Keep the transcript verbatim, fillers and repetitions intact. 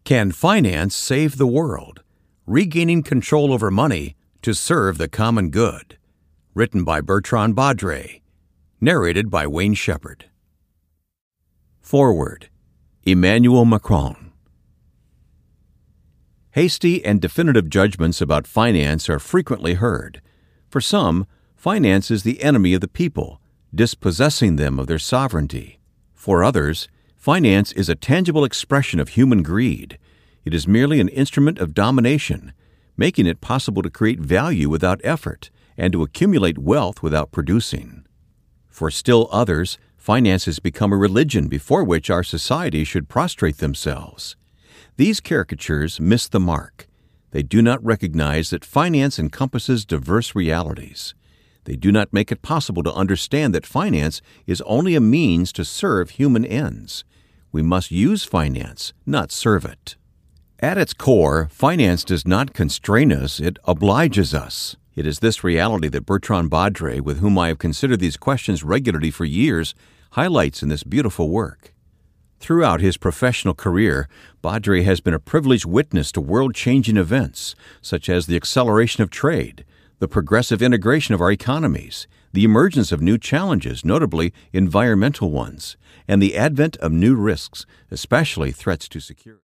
Can Finance Save the World? Regaining Control Over Money to Serve the Common Good. Written by Bertrand Badre. Narrated by Wayne Shepherd. Foreword. Emmanuel Macron. Hasty and definitive judgments about finance are frequently heard. For some, finance is the enemy of the people, dispossessing them of their sovereignty. For others, finance is a tangible expression of human greed. It is merely an instrument of domination, making it possible to create value without effort and to accumulate wealth without producing. For still others, finance has become a religion before which our society should prostrate themselves. These caricatures miss the mark. They do not recognize that finance encompasses diverse realities. They do not make it possible to understand that finance is only a means to serve human ends. We must use finance, not serve it. At its core, finance does not constrain us, it obliges us. It is this reality that Bertrand Badre, with whom I have considered these questions regularly for years, highlights in this beautiful work. Throughout his professional career, Badre has been a privileged witness to world-changing events, such as the acceleration of trade, the progressive integration of our economies, the emergence of new challenges, notably environmental ones, and the advent of new risks, especially threats to security.